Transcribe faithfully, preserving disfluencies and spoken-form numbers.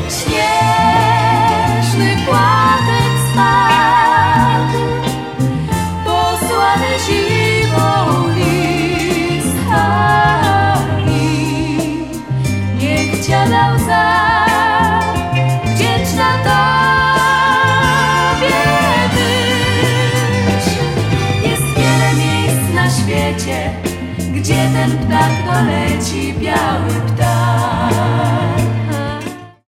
Śnieżny płatek spadł, posłany zimą listami. Niech dziada łza wdzięczna Tobie myśl. Jest wiele miejsc na świecie, gdzie ten ptak doleci, biały ptak.